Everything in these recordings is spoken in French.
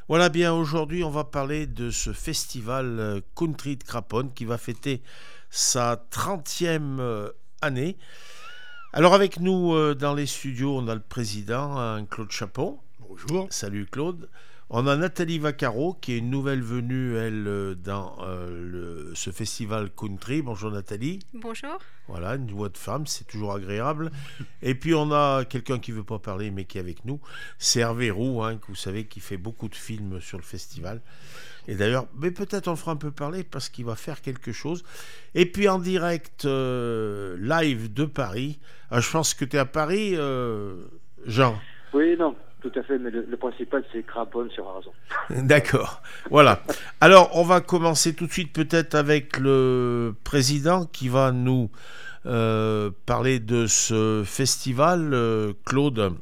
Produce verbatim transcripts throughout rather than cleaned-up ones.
Voilà bien, aujourd'hui on va parler de ce festival euh, Country de Craponne qui va fêter sa trentième euh, année. Alors avec nous euh, dans les studios, on a le président, hein, Claude Chapon. Bonjour. Salut Claude. On a Nathalie Vaccaro qui est une nouvelle venue, elle, euh, dans euh, le, ce festival Country. Bonjour Nathalie. Bonjour. Voilà, une voix de femme, c'est toujours agréable. Et puis on a quelqu'un qui ne veut pas parler mais qui est avec nous. C'est Hervé Roux, hein, que vous savez, qui fait beaucoup de films sur le festival. Et d'ailleurs, mais peut-être on le fera un peu parler parce qu'il va faire quelque chose. Et puis en direct, euh, live de Paris. Ah, je pense que tu es à Paris, euh, Jean. Oui, non, tout à fait, mais le, le principal, c'est Craponne sur Arson. D'accord, voilà. Alors, on va commencer tout de suite peut-être avec le président qui va nous euh, parler de ce festival, euh, Claude.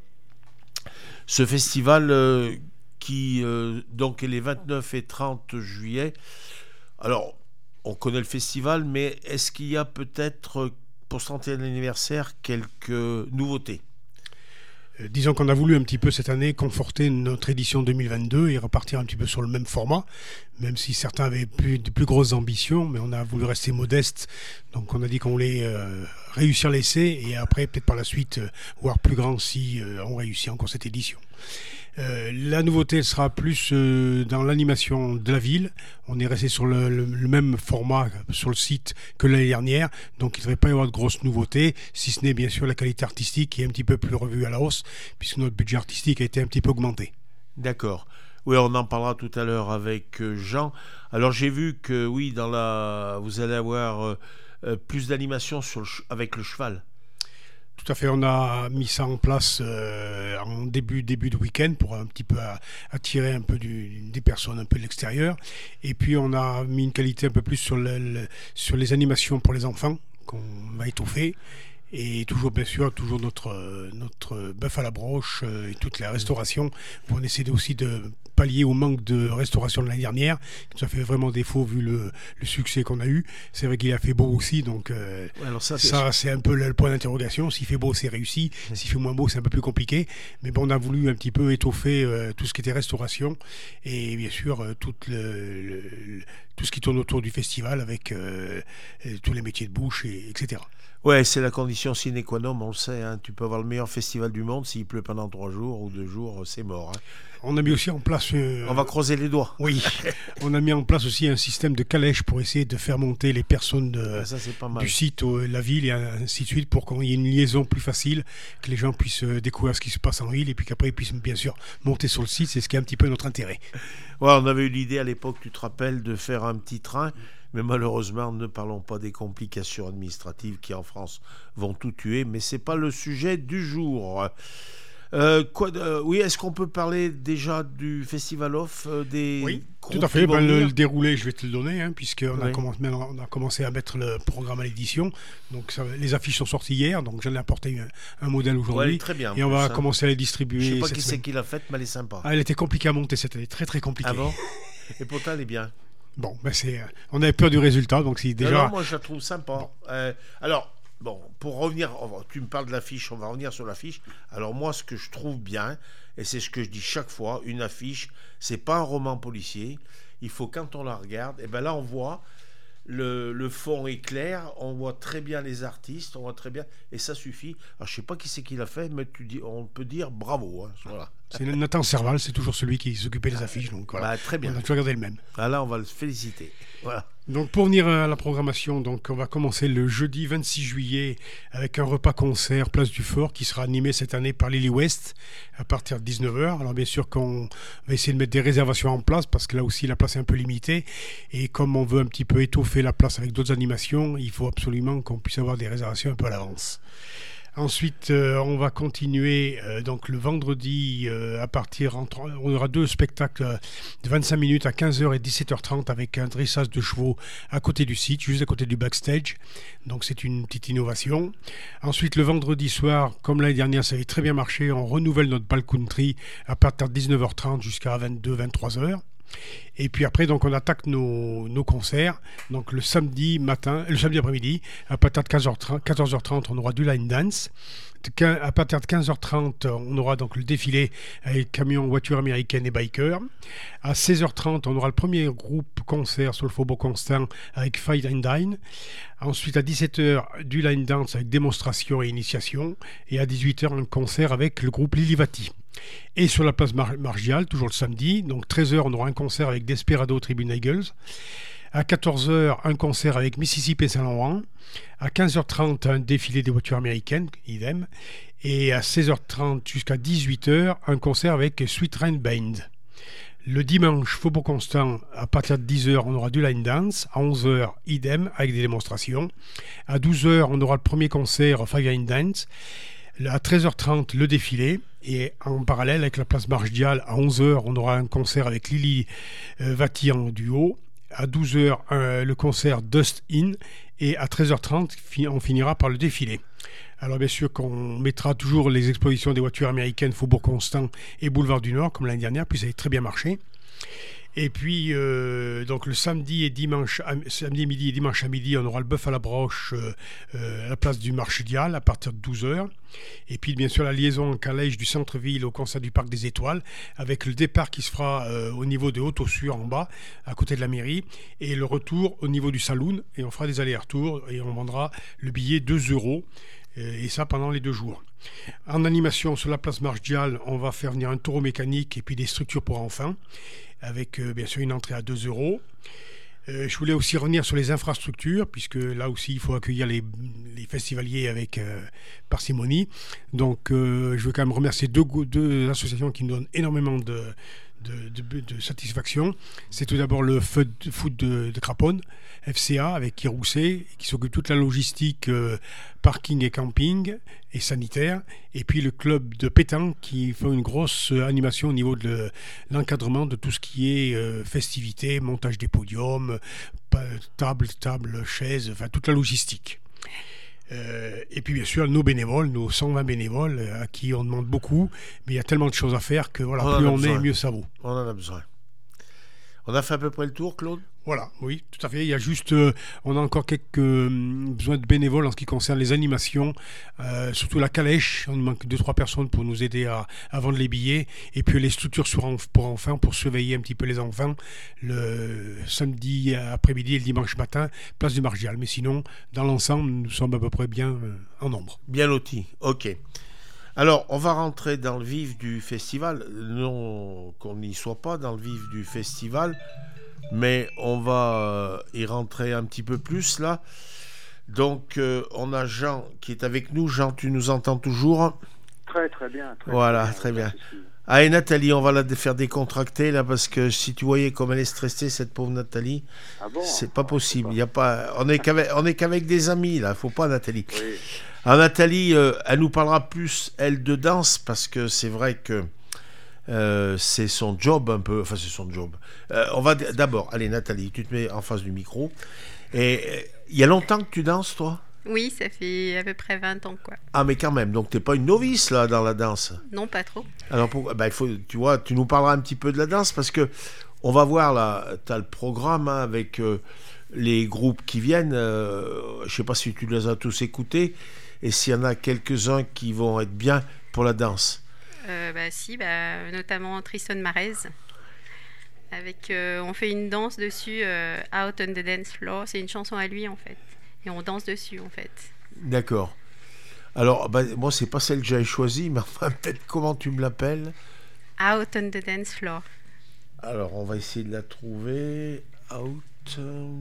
Ce festival euh, qui, euh, donc, est les vingt-neuf et trente juillet. Alors, on connaît le festival, mais est-ce qu'il y a peut-être, pour ce trentième anniversaire, quelques nouveautés ? Euh, disons qu'on a voulu un petit peu cette année conforter notre édition deux mille vingt-deux et repartir un petit peu sur le même format, même si certains avaient plus, de plus grosses ambitions, mais on a voulu rester modeste. Donc on a dit qu'on voulait euh, réussir l'essai et après peut-être par la suite euh, voir plus grand si euh, on réussit encore cette édition. Euh, la nouveauté sera plus euh, dans l'animation de la ville. On est resté sur le, le, le même format sur le site que l'année dernière, donc il ne devrait pas y avoir de grosses nouveautés, si ce n'est bien sûr la qualité artistique qui est un petit peu plus revue à la hausse, puisque notre budget artistique a été un petit peu augmenté. D'accord. Oui, on en parlera tout à l'heure avec Jean. Alors j'ai vu que oui, dans la, vous allez avoir euh, plus d'animation sur le, avec le cheval. Tout à fait, on a mis ça en place euh, en début, début de week-end pour un petit peu à, attirer un peu du, des personnes un peu de l'extérieur. Et puis on a mis une qualité un peu plus sur, le, le, sur les animations pour les enfants qu'on va étoffer. Et toujours, bien sûr, toujours notre, notre bœuf à la broche et toute la restauration pour essayer aussi de pallier au manque de restauration de l'année dernière, qui nous a fait vraiment défaut vu le, le succès qu'on a eu. C'est vrai qu'il a fait beau aussi, donc euh, ouais, alors ça, ça c'est un peu le, le point d'interrogation. S'il fait beau, c'est réussi. Mmh. S'il fait moins beau, c'est un peu plus compliqué. Mais bon, on a voulu un petit peu étoffer euh, tout ce qui était restauration et bien sûr euh, tout, le, le, le, tout ce qui tourne autour du festival avec euh, tous les métiers de bouche, et, etc. Ouais, c'est la condition sine qua non, on le sait. Hein. Tu peux avoir le meilleur festival du monde, s'il pleut pendant trois jours ou deux jours, c'est mort. Hein. On a mis aussi en place... Euh, on va croiser les doigts. Oui, on a mis en place aussi un système de calèche pour essayer de faire monter les personnes de, ah, ça, c'est pas mal. Du site, euh, la ville et ainsi de suite, pour qu'il y ait une liaison plus facile, que les gens puissent euh, découvrir ce qui se passe en ville et puis qu'après ils puissent bien sûr monter sur le site. C'est ce qui est un petit peu notre intérêt. Ouais, on avait eu l'idée à l'époque, tu te rappelles, de faire un petit train. Mais malheureusement, ne parlons pas des complications administratives qui, en France, vont tout tuer. Mais ce n'est pas le sujet du jour. Euh, quoi, euh, oui, est-ce qu'on peut parler déjà du Festival Off euh, des Oui, tout à fait. Ben, le, le déroulé, je vais te le donner, hein, puisqu'on oui. a, commencé, on a commencé à mettre le programme à l'édition. Donc, ça, les affiches sont sorties hier, donc j'en ai apporté un, un modèle aujourd'hui. Ouais, très bien. Et on va ça. commencer à les distribuer. Je ne sais pas cette qui semaine. c'est qui l'a faite, mais elle est sympa. Ah, elle était compliquée à monter cette année, très très compliquée. Ah bon? Et pourtant, elle est bien. Bon, ben c'est, on avait peur du résultat, donc c'est déjà... Non, non, moi je la trouve sympa. Bon. Euh, alors, bon, pour revenir, tu me parles de l'affiche, on va revenir sur l'affiche. Alors moi, ce que je trouve bien, et c'est ce que je dis chaque fois, une affiche, c'est pas un roman policier. Il faut, quand on la regarde, et ben là on voit, le, le fond est clair, on voit très bien les artistes, on voit très bien, et ça suffit. Alors je sais pas qui c'est qui l'a fait, mais tu dis, on peut dire bravo. Hein, voilà. C'est Nathan Serval, c'est toujours celui qui s'occupait des affiches. Donc voilà. Bah, très bien. On a toujours regardé le même. Ah là, on va le féliciter. Voilà. Donc pour venir à la programmation, donc on va commencer le jeudi vingt-six juillet avec un repas-concert Place du Fort qui sera animé cette année par Lily West à partir de dix-neuf heures. Alors bien sûr qu'on va essayer de mettre des réservations en place parce que là aussi la place est un peu limitée. Et comme on veut un petit peu étoffer la place avec d'autres animations, il faut absolument qu'on puisse avoir des réservations un peu à l'avance. Ensuite, euh, on va continuer euh, donc le vendredi euh, à partir entre, on aura deux spectacles euh, de vingt-cinq minutes à quinze heures et dix-sept heures trente avec un dressage de chevaux à côté du site, juste à côté du backstage. Donc c'est une petite innovation. Ensuite, le vendredi soir, comme l'année dernière, ça avait très bien marché, on renouvelle notre bal country à partir de dix-neuf heures trente jusqu'à vingt-deux à vingt-trois heures. Et puis après, donc, on attaque nos, nos concerts. Donc le samedi matin, le samedi après-midi, à partir de quatorze heures trente, on aura du line dance. À partir de quinze heures trente, on aura donc le défilé avec camions, voitures américaines et bikers. À seize heures trente, on aura le premier groupe concert sur le Faubourg Constant avec Fight and Dine. Ensuite, à dix-sept heures, du line dance avec démonstration et initiation. Et à dix-huit heures, un concert avec le groupe Lilivati. Et sur la place Mar- Margial, toujours le samedi, donc treize heures, on aura un concert avec Desperado Tribune Eagles. À quatorze heures, un concert avec Mississippi et Saint-Laurent. À quinze heures trente, un défilé des voitures américaines, idem. Et à seize heures trente jusqu'à dix-huit heures, un concert avec Sweet Rain Band. Le dimanche, Faubourg Constant, à partir de dix heures, on aura du line dance. À onze heures, idem, avec des démonstrations. À douze heures, on aura le premier concert Fire and Dance. À treize heures trente, le défilé. Et en parallèle, avec la place Margial, à onze heures, on aura un concert avec Lily euh, Vati en duo. À douze heures, euh, le concert Dust In. Et à treize heures trente, fi- on finira par le défilé. Alors bien sûr qu'on mettra toujours les expositions des voitures américaines Faubourg Constant et Boulevard du Nord, comme l'année dernière, puis ça a très bien marché. Et puis, euh, donc le samedi et dimanche, à, samedi midi et dimanche à midi, on aura le bœuf à la broche euh, euh, à la place du Marché Dial à partir de douze heures. Et puis, bien sûr, la liaison en calèche du centre-ville au concert du Parc des Étoiles, avec le départ qui se fera euh, au niveau de Haute-Ossure en bas, à côté de la mairie, et le retour au niveau du saloon. Et on fera des allers-retours et on vendra le billet deux euros. Et ça pendant les deux jours. En animation sur la place Margial, on va faire venir un taureau mécanique et puis des structures pour enfants, avec euh, bien sûr une entrée à deux euros. Euh, je voulais aussi revenir sur les infrastructures, puisque là aussi il faut accueillir les, les festivaliers avec euh, parcimonie. Donc euh, je veux quand même remercier deux, deux associations qui nous donnent énormément de, de, de, de satisfaction. C'est tout d'abord le foot de, de Craponne, F C A, avec Kirousset, qui s'occupe de toute la logistique euh, parking et camping et sanitaire. Et puis le club de pétanque qui fait une grosse euh, animation au niveau de le, l'encadrement de tout ce qui est euh, festivités, montage des podiums, table, table, chaises, enfin toute la logistique. Euh, et puis bien sûr nos bénévoles, nos cent vingt bénévoles à qui on demande beaucoup, mais il y a tellement de choses à faire que voilà, on plus on besoin. est, mieux ça vaut. On en a besoin. On a fait à peu près le tour, Claude ? Voilà, oui, tout à fait. Il y a juste, euh, on a encore quelques euh, besoins de bénévoles en ce qui concerne les animations, euh, surtout la calèche. On manque deux trois personnes pour nous aider à, à vendre les billets, et puis les structures sur, pour enfants pour surveiller un petit peu les enfants le samedi après-midi et le dimanche matin, place du Margial. Mais sinon, dans l'ensemble, nous sommes à peu près bien euh, en nombre. Bien lotis. Ok. Alors, on va rentrer dans le vif du festival. Non qu'on n'y soit pas dans le vif du festival, mais on va y rentrer un petit peu plus là. Donc, euh, on a Jean qui est avec nous. Jean, tu nous entends toujours ? Très, très bien. Très, voilà, très bien. très bien. Ah, et Nathalie, on va la faire décontracter là, parce que si tu voyais comme elle est stressée, cette pauvre Nathalie, ah bon, c'est pas possible. Il y a pas, on est qu'avec, on est qu'avec des amis là. Faut pas, Nathalie. Oui. Alors Nathalie, euh, elle nous parlera plus elle de danse, parce que c'est vrai que euh, c'est son job un peu. Enfin, c'est son job. Euh, on va d- d'abord, allez Nathalie, tu te mets en face du micro. Et il y a longtemps que tu danses, toi ? Oui, ça fait à peu près vingt ans, quoi. Ah, mais quand même, donc t'es pas une novice, là, dans la danse ? Non, pas trop. Alors, pour, bah, il faut, tu vois, tu nous parleras un petit peu de la danse, parce que on va voir, là, t'as le programme hein, avec euh, les groupes qui viennent. Euh, je sais pas si tu les as tous écoutés, et s'il y en a quelques-uns qui vont être bien pour la danse. Euh, bah si, bah, notamment Tristan Marez. Avec, euh, on fait une danse dessus, euh, Out on the Dance Floor. C'est une chanson à lui, en fait. Et on danse dessus, en fait. D'accord. Alors, bah, moi, c'est pas celle que j'avais choisie, mais enfin, peut-être comment tu me l'appelles ? Out on the Dance Floor. Alors, on va essayer de la trouver. Out.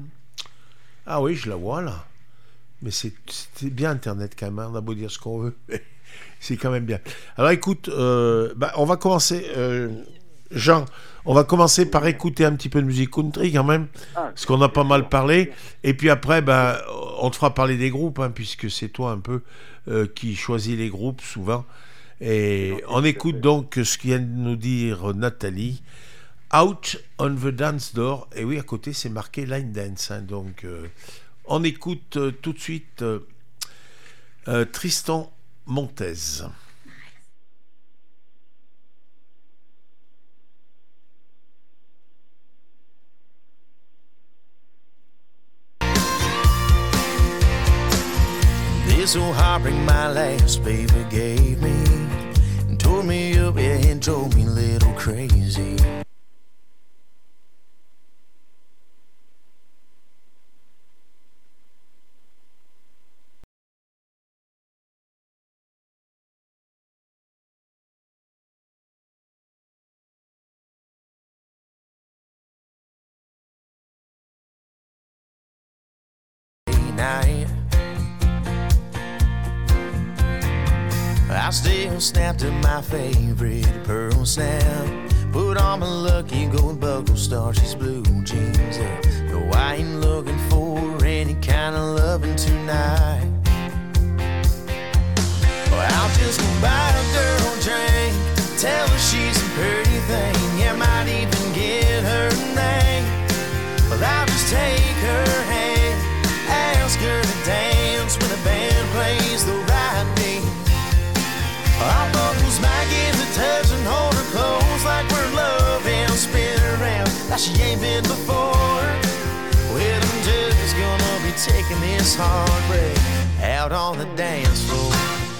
Ah oui, je la vois, là. Mais c'est, c'est bien Internet, quand même. Hein. On a beau dire ce qu'on veut. C'est quand même bien. Alors, écoute, euh, bah, on va commencer... Euh, Jean, on va commencer par écouter un petit peu de musique country quand même, parce qu'on a pas mal parlé, et puis après, ben, on te fera parler des groupes, hein, puisque c'est toi un peu euh, qui choisis les groupes souvent. Et on écoute donc ce que vient de nous dire Nathalie, Out on the Dance Door, et oui, à côté c'est marqué Line Dance, hein, donc euh, on écoute euh, tout de suite euh, euh, Tristan Montez. This old heartbreak my last baby gave me, and tore me up, yeah, and drove me a little crazy. Night, I still snapped at my favorite pearl snap, put on my lucky gold buckle, starchy's blue jeans. Yeah. No, I ain't looking for any kind of loving tonight. Well, I'll just go buy a girl a drink, tell her she's a pretty thing, yeah, might even get her name. Well, I'll just take her hand, ask her to dance when the band plays the right beat. Our buckles might get to touch and hold her close like we're loving, spin around like she ain't been before. Well, I'm just gonna be taking this heartbreak out on the dance floor.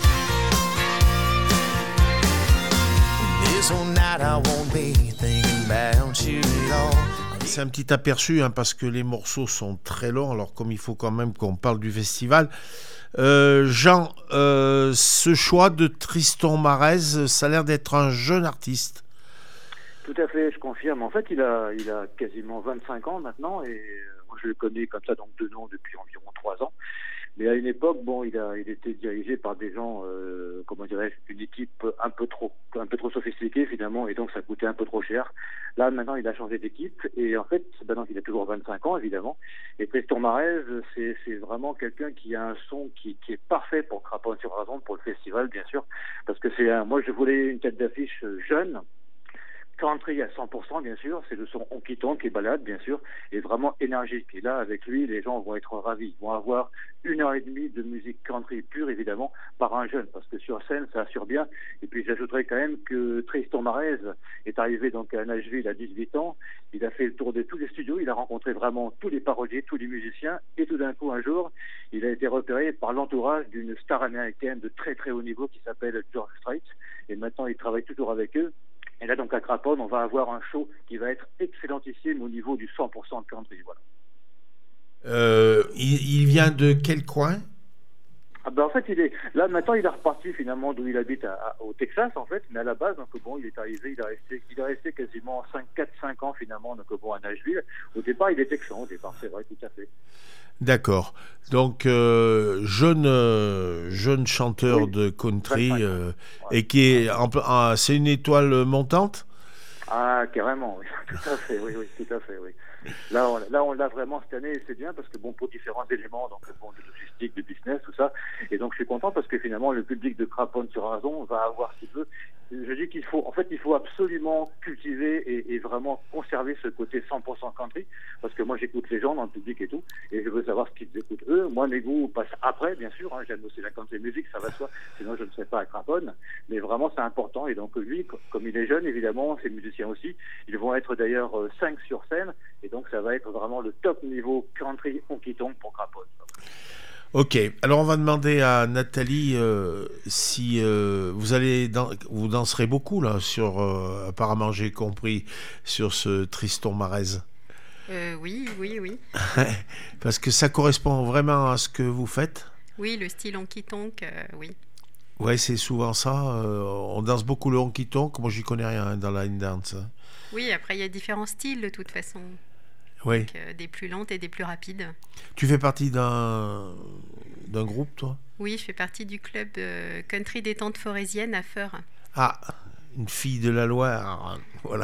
This whole night I won't be thinking about you at all. C'est un petit aperçu hein, parce que les morceaux sont très longs, alors comme il faut quand même qu'on parle du festival. Euh, Jean, euh, ce choix de Tristan Marez, ça a l'air d'être un jeune artiste. Tout à fait, je confirme. En fait, il a, il a quasiment vingt-cinq ans maintenant et moi je le connais comme ça, donc de nom depuis environ trois ans. Mais à une époque, bon, il a, il était dirigé par des gens, euh, comment dirais-je, une équipe un peu trop, un peu trop sophistiquée finalement, et donc ça coûtait un peu trop cher. Là, maintenant, il a changé d'équipe, et en fait, maintenant qu'il a toujours vingt-cinq ans, évidemment. Et Tristan Marez, c'est, c'est vraiment quelqu'un qui a un son qui, qui est parfait pour Craponne sur Razon, pour le festival, bien sûr, parce que c'est un, moi, je voulais une tête d'affiche jeune. Country à cent pour cent, bien sûr, c'est le son honky tonk et balade, bien sûr, et vraiment énergique. Et là, avec lui, les gens vont être ravis. Ils vont avoir une heure et demie de musique country pure, évidemment, par un jeune, parce que sur scène, ça assure bien. Et puis, j'ajouterais quand même que Tristan Marez est arrivé donc à Nashville à dix-huit ans. Il a fait le tour de tous les studios, il a rencontré vraiment tous les paroliers, tous les musiciens, et tout d'un coup, un jour, il a été repéré par l'entourage d'une star américaine de très très haut niveau qui s'appelle George Strait. Et maintenant, il travaille toujours avec eux. Et là, donc, à Craponne, on va avoir un show qui va être excellentissime au niveau du cent pour cent de country. Voilà. Euh, il, il vient de quel coin ? Ah ben, en fait, il est là maintenant. Il est reparti finalement d'où il habite à, à, au Texas, en fait. Mais à la base, donc bon, il est arrivé, il a resté, il est resté quasiment cinq, quatre, cinq ans finalement, donc bon, à Nashville. Au départ, il est texan. Au départ, c'est vrai, tout à fait. D'accord. Donc euh, jeune euh, jeune chanteur oui, de country euh, ouais. et qui est en, en, c'est une étoile montante. Ah carrément, oui, tout à fait, oui, oui, tout à fait, oui. Là, on, là, on l'a vraiment cette année, et c'est bien parce que bon, pour différents éléments, donc bon, de logistique, de business, tout ça, et donc je suis content parce que finalement le public de Craponne sur Razon va avoir ce qu'il veut. Je dis qu'il faut, en fait, il faut absolument cultiver et, et vraiment conserver ce côté cent pour cent country, parce que moi j'écoute les gens dans le public et tout, et je veux savoir ce qu'ils écoutent eux. Moi, mes goûts passent après, bien sûr, hein, j'aime aussi la country music, ça va de soi, sinon je ne serais pas à Craponne, mais vraiment c'est important, et donc lui, comme il est jeune, évidemment, ses musiciens aussi, ils vont être d'ailleurs cinq sur scène, et donc ça va être vraiment le top niveau country honky tonk pour Craponne. Ok, alors on va demander à Nathalie euh, si euh, vous allez dan- vous danserez beaucoup là sur euh, apparemment j'ai compris sur ce Tristan Marez. Euh, oui, oui, oui. Parce que ça correspond vraiment à ce que vous faites. Oui, le style honky tonk, euh, oui. Ouais, c'est souvent ça. Euh, on danse beaucoup le honky tonk. Moi, j'y connais rien hein, dans la line dance. Oui, après il y a différents styles de toute façon. Oui. Donc, euh, des plus lentes et des plus rapides. Tu fais partie d'un, d'un groupe, toi ? Oui, je fais partie du club euh, country détente forésienne à Feur. Ah, une fille de la Loire, voilà.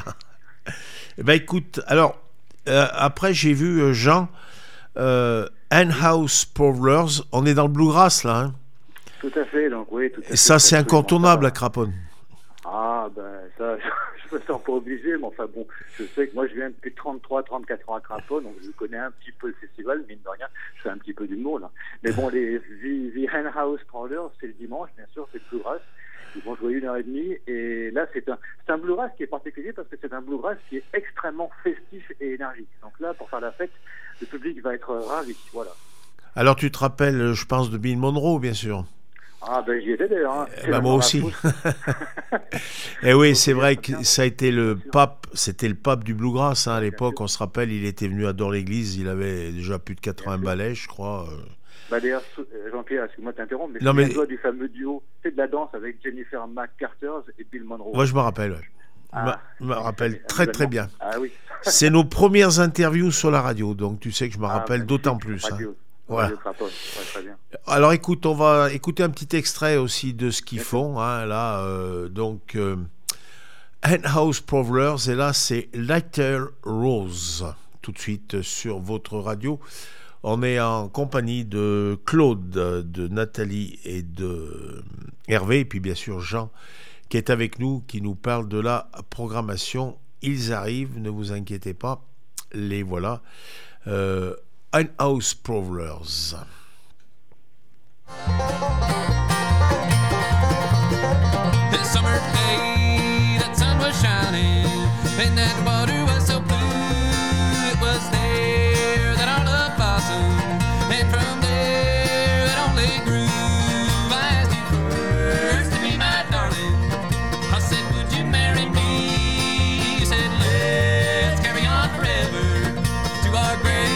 Eh ben écoute, alors, euh, après j'ai vu euh, Jean, euh, Henhouse Prowlers, on est dans le bluegrass là. Hein. Tout à fait, donc oui. Tout à et fait, ça, c'est incontournable à Craponne. Ah, ben ça, je me sens pas obligé, mais enfin bon, je sais que moi je viens depuis trente-trois trente-quatre ans à Craponne, donc je connais un petit peu le festival, mine de rien, je fais un petit peu d'humour là. Mais bon, les The Henhouse Prowlers, c'est le dimanche, bien sûr, c'est le bluegrass. Ils vont jouer une heure et demie, et là c'est un, c'est un bluegrass qui est particulier parce que c'est un bluegrass qui est extrêmement festif et énergique. Donc là, pour faire la fête, le public va être ravi, voilà. Alors tu te rappelles, je pense, de Bill Monroe, bien sûr. Ah ben j'y étais d'ailleurs. Hein. Eh ben, moi aussi. Et oui, c'est vrai que ça a été le pape, c'était le pape du bluegrass hein, à l'époque. On se rappelle, il était venu à Dore-l'Église, il avait déjà plus de quatre-vingts ballets, je crois. Bah d'ailleurs, Jean-Pierre, excuse-moi de t'interrompre, mais non, mais... souviens-toi du fameux duo, c'est de la danse avec Jennifer McCarter et Bill Monroe. Moi, je me rappelle. Ouais. Ah, je me rappelle très très bien. Ah oui. C'est nos premières interviews sur la radio, donc tu sais que je me rappelle ah, d'autant plus. Radio. Hein. Voilà. Ouais, très bien. Alors écoute, on va écouter un petit extrait aussi de ce qu'ils font. Hein, là, euh, donc, euh, Henhouse Prowlers, et là c'est Lighter Rose, tout de suite sur votre radio. On est en compagnie de Claude, de Nathalie et de Hervé, et puis bien sûr Jean, qui est avec nous, qui nous parle de la programmation. Ils arrivent, ne vous inquiétez pas, les voilà. Euh, Henhouse Prowlers. This summer day, that sun was shining, and that water was so blue. It was there that our love blossomed, and from there it only grew. I asked you first to be my darling. I said, would you marry me? You said, let's carry on forever to our grave.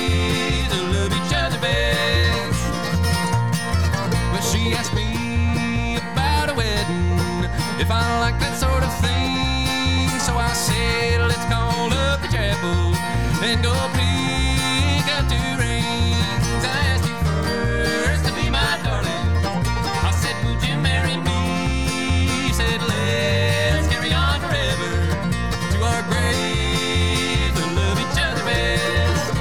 She asked me about a wedding, if I like that sort of thing. So I said, let's call up the chapel and go pick up two rings. I asked you first to be my darling. I said, would you marry me? You said, let's carry on forever to our grave to love each other best.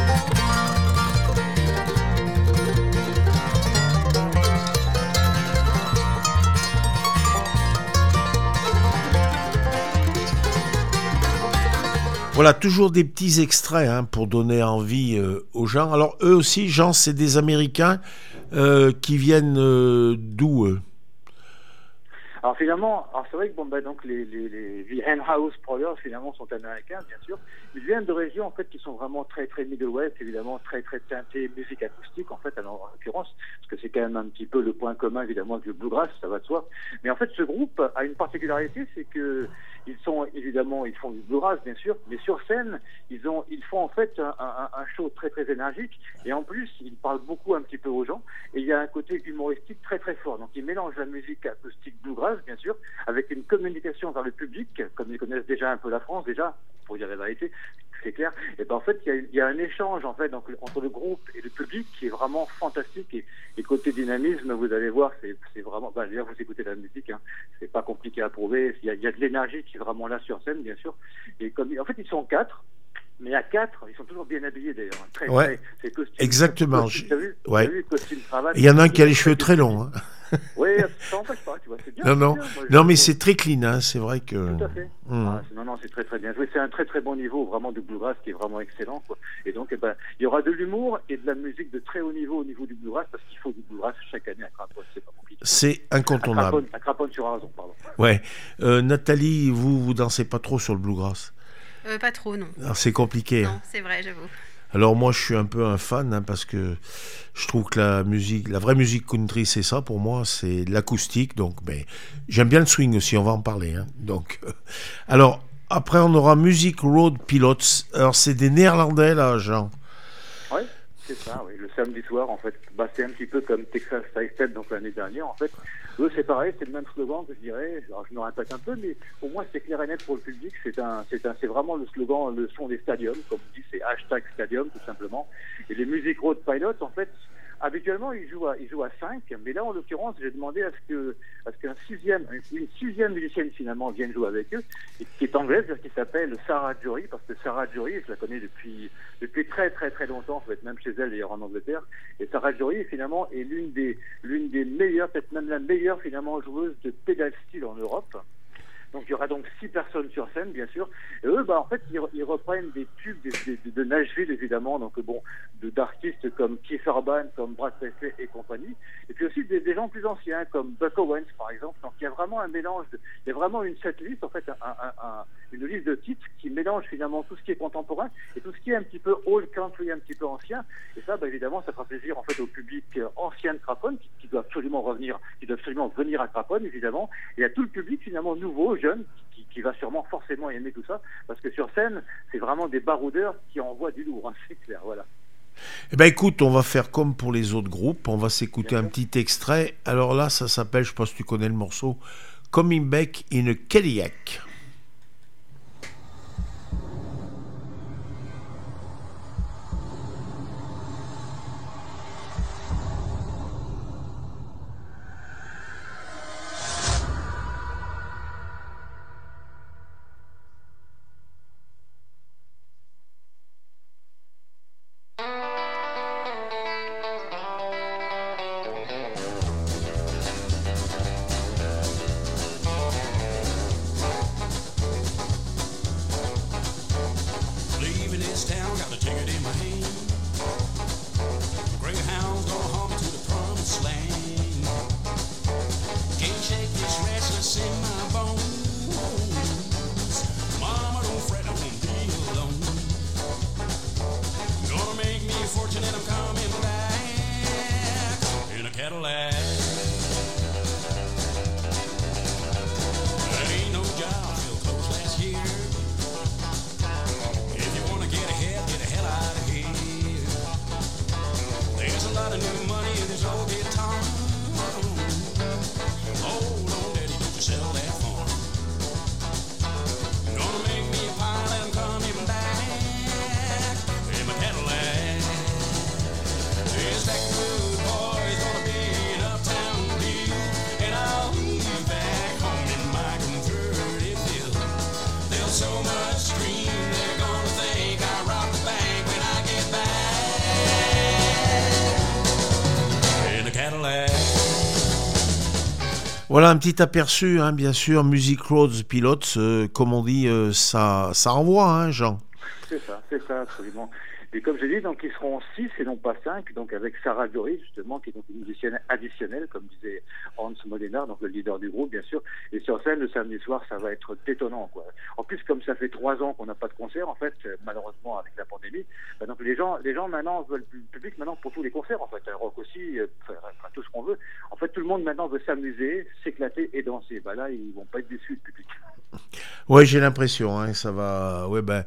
Voilà, toujours des petits extraits hein, pour donner envie euh, aux gens. Alors eux aussi, Jean, c'est des Américains euh, qui viennent euh, d'où eux? Alors finalement, alors c'est vrai que bon ben donc les les les Henhouse Prowlers finalement sont américains bien sûr. Ils viennent de régions en fait qui sont vraiment très très Middle West, évidemment très très teintées musique acoustique en fait alors, en l'occurrence parce que c'est quand même un petit peu le point commun évidemment avec le bluegrass, ça va de soi. Mais en fait ce groupe a une particularité, c'est que ils sont évidemment ils font du bluegrass bien sûr, mais sur scène ils ont ils font en fait un, un, un show très très énergique et en plus ils parlent beaucoup un petit peu aux gens et il y a un côté humoristique très très fort. Donc ils mélangent la musique acoustique bluegrass bien sûr, avec une communication vers le public, comme ils connaissent déjà un peu la France, déjà, pour dire la vérité, c'est clair. Et ben en fait, il y a, il y a un échange en fait donc, entre le groupe et le public qui est vraiment fantastique. Et, et côté dynamisme, vous allez voir, c'est, c'est vraiment. Ben, d'ailleurs, vous écoutez la musique, hein, c'est pas compliqué à prouver. Il y a, il y a de l'énergie qui est vraiment là sur scène, bien sûr. Et comme en fait, ils sont quatre. Mais à quatre, ils sont toujours bien habillés d'ailleurs. Très, ouais, très, c'est costume, exactement. Costume, t'as vu, ouais. t'as vu, costume, cravate, il y en a un qui a les cheveux très longs. Hein. Oui, ça n'empêche pas, tu vois, c'est bien. Non, non, bien. Moi, non mais c'est très clean, hein, c'est vrai que... Tout à fait. Mmh. Ah, non, non, c'est très très bien joué. C'est un très très bon niveau, vraiment, du bluegrass qui est vraiment excellent, quoi. Et donc, eh ben, il y aura de l'humour et de la musique de très haut niveau au niveau du bluegrass, parce qu'il faut du bluegrass chaque année à Craponne, c'est pas compliqué. C'est incontournable. À Craponne, à Craponne sur Arrazon, pardon. Ouais. Euh, Nathalie, vous, vous dansez pas trop sur le bluegrass? Euh, pas trop, non. Alors, c'est compliqué. Non, hein. c'est vrai, j'avoue. Alors moi, je suis un peu un fan hein, parce que je trouve que la musique, la vraie musique country, c'est ça pour moi, c'est l'acoustique. Donc, ben, j'aime bien le swing aussi, on va en parler. Hein. Donc, euh, alors après, on aura Music Road Pilots. Alors, c'est des Néerlandais là, Jean. Oui, c'est ça. Oui. Le samedi soir, en fait, bah, c'est un petit peu comme Texas Sidestep, donc l'année dernière, en fait. Eux, c'est pareil, c'est le même slogan que je dirais. Alors, je me répète un peu, mais pour moi, c'est clair et net pour le public. C'est un, c'est un, c'est vraiment le slogan, le son des stadiums, comme on dit, c'est hashtag stadium, tout simplement. Et les Music Road Pilots, en fait, habituellement, ils jouent à, ils jouent à cinq, mais là, en l'occurrence, j'ai demandé à ce que, à ce qu'un sixième, une sixième musicienne, finalement, vienne jouer avec eux, et qui est anglaise, qui s'appelle Sarah Jory, parce que Sarah Jory, je la connais depuis, depuis très, très, très longtemps, en fait, même chez elle, d'ailleurs, en Angleterre. Et Sarah Jory, finalement, est l'une des, l'une des meilleures, peut-être même la meilleure, finalement, joueuse de pedal steel en Europe. Donc il y aura donc six personnes sur scène, bien sûr. Et eux, bah, en fait, ils, ils reprennent des tubes des, des, de Nashville, évidemment, donc bon, de, d'artistes comme Keith Urban, comme Brad Paisley et compagnie. Et puis aussi des, des gens plus anciens, comme Buck Owens, par exemple. Donc il y a vraiment un mélange, de, il y a vraiment une setlist, en fait, un, un, un, une liste de titres qui mélange finalement tout ce qui est contemporain et tout ce qui est un petit peu old country, un petit peu ancien. Et ça, bah, évidemment, ça fera plaisir en fait au public euh, ancien de Craponne, qui, qui doit absolument revenir, qui doit absolument venir à Craponne, évidemment. Et à tout le public finalement nouveau, jeune, qui, qui va sûrement forcément aimer tout ça, parce que sur scène, c'est vraiment des baroudeurs qui envoient du lourd, hein, c'est clair, voilà. Eh ben écoute, on va faire comme pour les autres groupes, on va s'écouter un petit extrait. Alors là, ça s'appelle, je pense que tu connais le morceau, Coming Back in a Cadillac. Voilà un petit aperçu, hein, bien sûr, Music Roads Pilots, euh, comme on dit, euh, ça, ça envoie, hein, Jean. C'est ça, c'est ça, absolument. Et comme je dis, donc ils seront six et non pas cinq, donc avec Sarah Doris, justement, qui est donc une musicienne additionnelle, comme disait Hans Molenaar, donc le leader du groupe, bien sûr. Et sur scène, le samedi soir, ça va être détonnant, quoi. En plus, comme ça fait trois ans qu'on n'a pas de concert, en fait, malheureusement, avec la pandémie, bah donc les gens, les gens maintenant veulent le public maintenant pour tous les concerts, en fait, rock aussi, enfin, enfin, tout ce qu'on veut. En fait, tout le monde maintenant veut s'amuser, s'éclater et danser. Bah là, ils vont pas être déçus, le public. Ouais, j'ai l'impression, hein, ça va. Ouais, ben,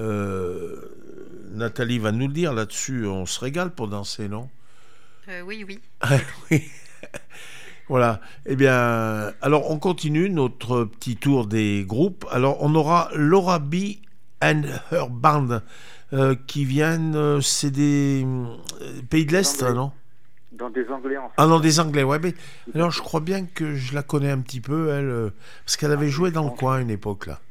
euh, Nathalie va nous le dire là-dessus. On se régale pour danser, non ? euh, Oui, oui. Oui. Voilà. Eh bien, alors on continue notre petit tour des groupes. Alors, on aura Laura B and her band euh, qui viennent. Euh, c'est des euh, pays de l'Est, Anglais. Non ? Dans des Anglais, en fait. Ah non, des Anglais, ouais. Mais alors, je crois bien que je la connais un petit peu, elle, euh, parce qu'elle avait Ah, joué dans le franchement. coin à une époque, là.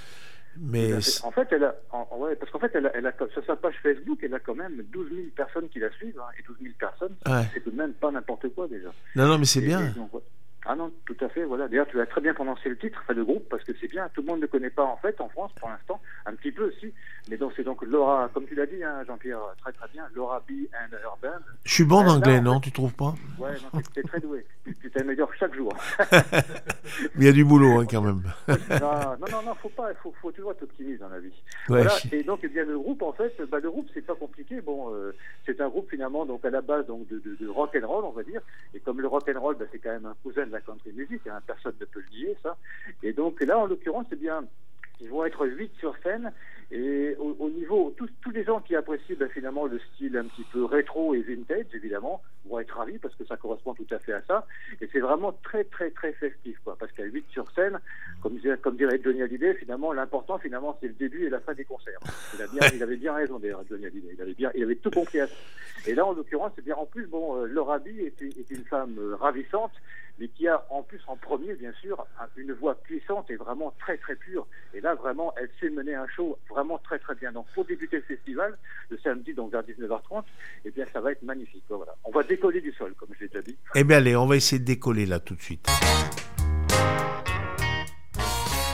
Mais En fait, elle a, en, ouais, parce qu'en fait, elle a, elle a, sur sa page Facebook, elle a quand même douze mille personnes qui la suivent, hein, et douze mille personnes, Ouais. c'est tout de même pas n'importe quoi déjà. non, non, mais c'est Et- bien. et donc, ouais. Ah non, tout à fait, voilà. D'ailleurs, tu as très bien prononcé le titre, enfin le groupe, parce que c'est bien. Tout le monde ne connaît pas en fait en France pour l'instant, un petit peu aussi. Mais donc c'est donc Laura, comme tu l'as dit, hein, Jean-Pierre, très très bien, Laura B and her band. Je suis bon en Euh, anglais, là, en non, fait- tu trouves pas ? Ouais, non, t'es, t'es très doué. Tu, tu t'améliores chaque jour. Mais il y a du boulot, hein, quand même. non, non, non, non, faut pas, faut, faut toujours être optimiste dans la vie. Ouais. Voilà. Et donc, eh bien, le groupe, en fait, bah, le groupe, c'est pas compliqué. Bon, euh, c'est un groupe finalement, donc à la base, donc de, de, de rock and roll, on va dire. Et comme le rock and roll, bah, c'est quand même un cousin de la country music, hein, personne ne peut le nier, ça. Et donc là, en l'occurrence, eh bien, ils vont être huit sur scène. Et au, au niveau, tous, tous les gens qui apprécient ben, finalement le style un petit peu rétro et vintage, évidemment, vont être ravis parce que ça correspond tout à fait à ça. Et c'est vraiment très, très, très festif, quoi. Parce qu'à huit sur scène, comme, comme dirait Johnny Hallyday, finalement, l'important, finalement, c'est le début et la fin des concerts. Il, a bien, il avait bien raison, d'ailleurs, Johnny Hallyday. Il avait, bien, il avait tout compris à ça. Et là, en l'occurrence, c'est bien, en plus, bon, euh, Laura B est, est une femme euh, ravissante, mais qui a en plus en premier, bien sûr, une voix puissante et vraiment très très pure. Et là, vraiment, elle sait mener un show vraiment très très bien. Donc, pour débuter le festival, le samedi, donc vers dix-neuf heures trente, eh bien, ça va être magnifique. Voilà. On va décoller du sol, comme je l'ai déjà dit. Eh bien, allez, on va essayer de décoller là tout de suite.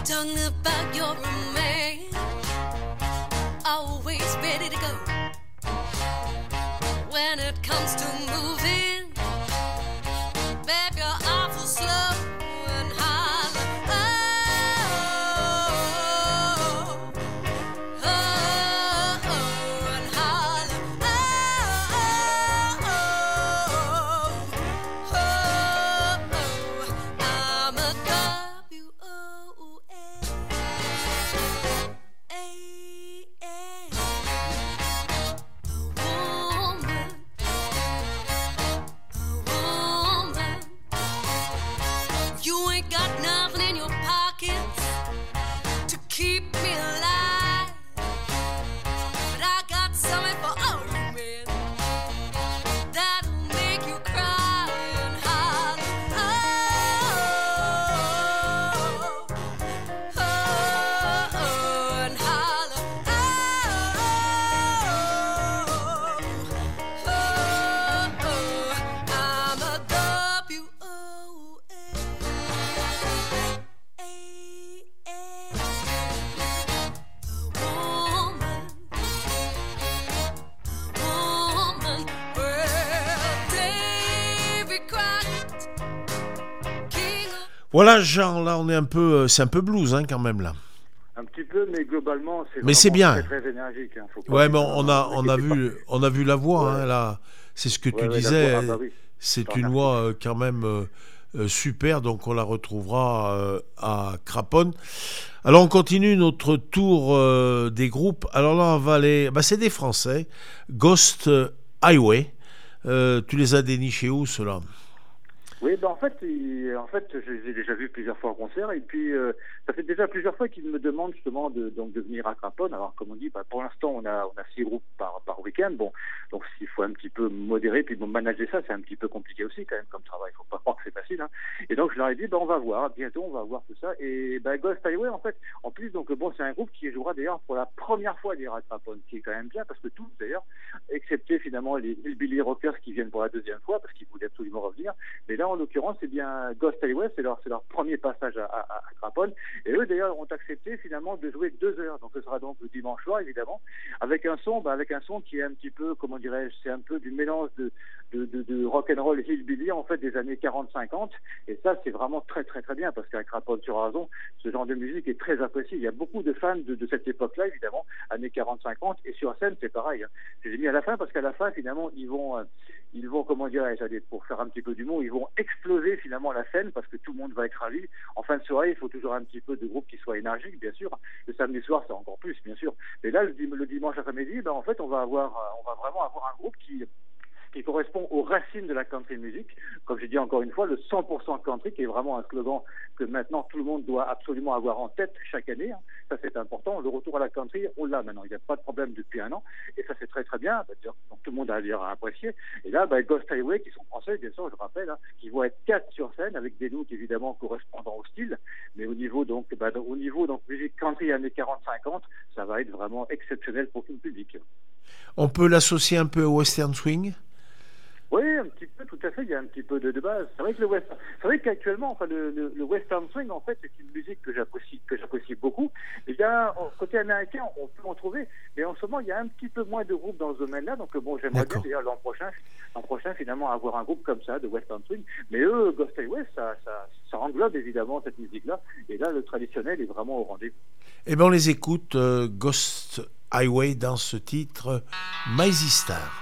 Talking about your remain, always ready to go. When it comes to moving, babe, you're awful slow and holler. Oh, oh, oh, and holler. Oh, oh, oh, I'm a W O A. You ain't got nothing in your pockets to keep me alive, but I got something for all you men that'll make you cry and holler. Oh, oh, oh, and holler. Oh, oh, oh, I'm a W O A. Voilà, Jean, là, on est un peu, c'est un peu blues, hein, quand même, là. Un petit peu, mais globalement, c'est Mais c'est bien. très, très énergique. Hein. Faut pas Ouais, que- mais on a, on a n'inquiétez vu, on a vu la voix, Ouais. hein, là. C'est ce que pas. tu Ouais, ouais, disais. d'accord. Ah, bah oui. C'est T'en une remercie. voix euh, quand même euh, euh, super, donc on la retrouvera euh, à Craponne. Alors on continue notre tour euh, des groupes. Alors là, on va aller. Bah, c'est des Français. Ghost Highway. Euh, tu les as dénichés où, ceux-là? Oui, ben en fait, il- en fait, je les ai déjà vus plusieurs fois en concert, et puis euh, ça fait déjà plusieurs fois qu'ils me demandent justement de, donc, de venir à Craponne. Alors, comme on dit, bah, pour l'instant, on a, on a six groupes par, par week-end. Bon, donc il faut un petit peu modérer, puis bon, manager ça, c'est un petit peu compliqué aussi quand même comme travail. Il faut pas croire que c'est facile. Hein. Et donc, je leur ai dit, ben on va voir, bientôt, on va voir tout ça. Et ben, Ghost Highway, en fait, en plus, donc bon, c'est un groupe qui jouera d'ailleurs pour la première fois à Craponne, qui est quand même bien, parce que tous, d'ailleurs, excepté finalement les Hillbilly Rockers qui viennent pour la deuxième fois, parce qu'ils voulaient absolument revenir. Mais là, en l'occurrence, c'est bien Ghost Highway, c'est leur, c'est leur premier passage à, à, à Craponne. Et eux, d'ailleurs, ont accepté finalement de jouer deux heures. Donc, ce sera donc le dimanche soir, évidemment, avec un son, bah, avec un son qui est un petit peu, comment dirais-je, c'est un peu du mélange de, de, de, de rock'n'roll hillbilly, en fait, des années quarante cinquante. Et ça, c'est vraiment très, très, très bien, parce qu'à Craponne sur Razon, ce genre de musique est très apprécié. Il y a beaucoup de fans de, de cette époque-là, évidemment, années quarante cinquante. Et sur scène, c'est pareil. Hein. Je l'ai mis à la fin, parce qu'à la fin, finalement, ils vont, euh, ils vont, comment dirais-je, allez, pour faire un petit peu d'humour, ils vont exploser finalement la scène, parce que tout le monde va être ravi. En fin de soirée, il faut toujours un petit peu de groupe qui soit énergique, bien sûr. Le samedi soir, c'est encore plus, bien sûr. Mais là, le, dim- le dimanche après-midi, ben, en fait, on va avoir, euh, on va vraiment avoir un groupe qui, qui correspond aux racines de la country music. Comme j'ai dit encore une fois, le cent pour cent country, qui est vraiment un slogan que maintenant tout le monde doit absolument avoir en tête chaque année. Hein. Ça, c'est important. Le retour à la country, on l'a maintenant. Il n'y a pas de problème depuis un an. Et ça, c'est très, très bien. Donc, tout le monde a d'ailleurs apprécié. Et là, bah, Ghost Highway, qui sont français, bien sûr, je rappelle, hein, qui vont être quatre sur scène, avec des looks évidemment correspondant au style. Mais au niveau, donc, bah, au niveau, donc, musique country années quarante cinquante, ça va être vraiment exceptionnel pour tout le public. On peut l'associer un peu au western swing? Oui, un petit peu, tout à fait. Il y a un petit peu de, de base. C'est vrai que le west, c'est vrai qu'actuellement, enfin, le, le, le western swing, en fait, c'est une musique que j'apprécie, que j'apprécie beaucoup. Il y a, côté américain, on peut en trouver, mais en ce moment, il y a un petit peu moins de groupes dans ce domaine-là. Donc, bon, j'aimerais D'accord. bien, d'ailleurs, l'an prochain, l'an prochain, finalement, avoir un groupe comme ça, de western swing. Mais eux, Ghost Highway, ça, ça, ça englobe évidemment cette musique-là. Et là, le traditionnel est vraiment au rendez-vous. Eh bien, on les écoute, euh, Ghost Highway, dans ce titre, Maisie Star.